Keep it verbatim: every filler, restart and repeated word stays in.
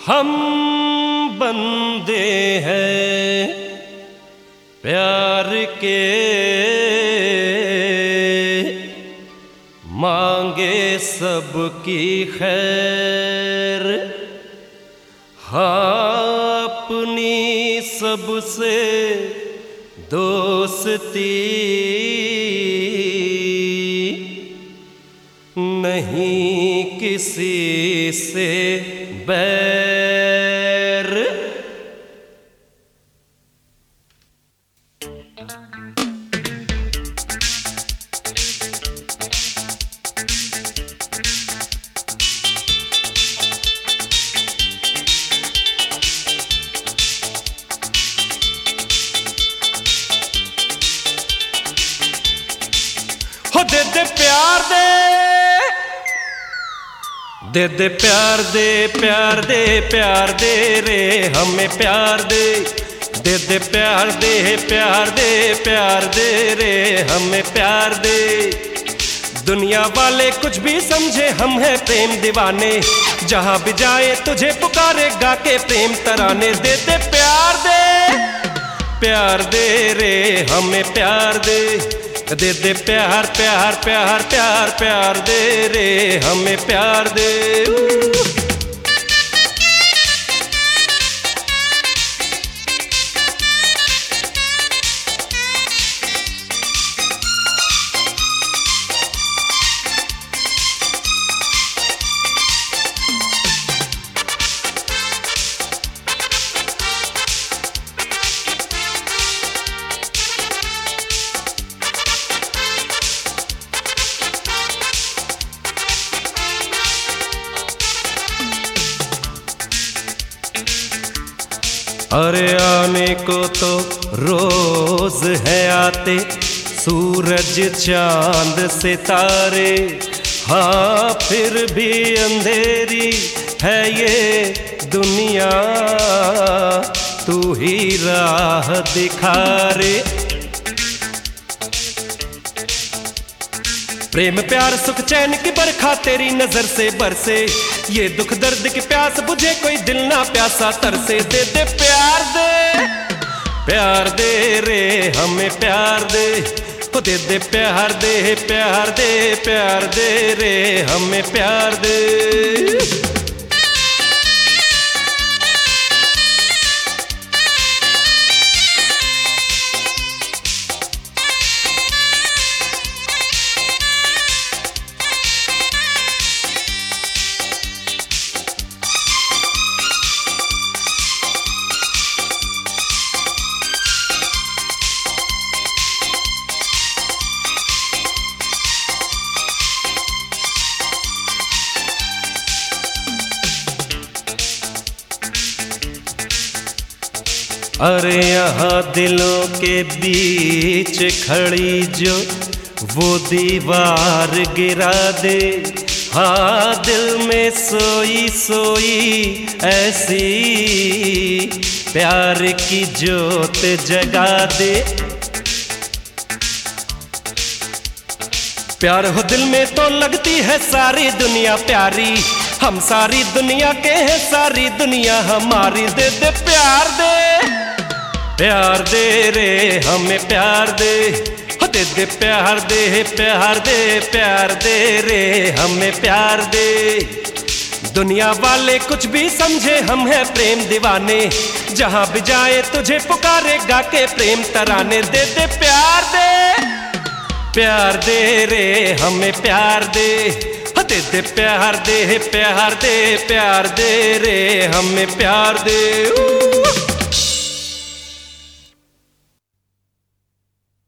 हम बंदे हैं प्यार के, मांगे सबकी खैर, हाँ अपनी सबसे दोस्ती, नहीं किसी से बैर। हो दे दे प्यार दे, दे दे प्यार दे, प्यार दे, प्यार दे रे हमें प्यार दे, दे दे प्यार दे, प्यार दे, प्यार दे रे हमें प्यार दे। दुनिया वाले कुछ भी समझे हम हैं प्रेम दीवाने, जहां भी जाए तुझे पुकारे गा के प्रेम तराने। दे दे प्यार दे, प्यार दे रे हमें प्यार दे, दे दे प्यार प्यार प्यार प्यार प्यार दे रे हमें प्यार दे। अरे आने को तो रोज है आते सूरज चांद सितारे, हाँ फिर भी अंधेरी है ये दुनिया, तू ही राह दिखा रे। प्रेम प्यार सुख चैन की बरखा तेरी नजर से बरसे, ये दुख दर्द की प्यास बुझे कोई दिल ना प्यासा तरसे। दे दे प्यार दे, प्यार दे रे हमें प्यार दे, ओ दे दे प्यार दे, प्यार दे, प्यार दे रे हमें प्यार दे। अरे यहाँ दिलों के बीच खड़ी जो वो दीवार गिरा दे, हाँ दिल में सोई सोई ऐसी प्यार की जोत जगा दे। प्यार हो दिल में तो लगती है सारी दुनिया प्यारी, हम सारी दुनिया के हैं सारी दुनिया हमारी। दे दे प्यार दे, प्यार दे रे हमें प्यार दे, हो दे दे प्यार दे, प्यार दे, प्यार दे रे हमें प्यार दे। दुनिया वाले कुछ भी समझे हम हैं प्रेम दीवाने, जहां भी जाए तुझे पुकारे गा के प्रेम तराने। दे दे प्यार दे, प्यार दे रे हमें प्यार दे, हो दे दे प्यार दे, प्यार दे, प्यार दे रे हमें प्यार दे।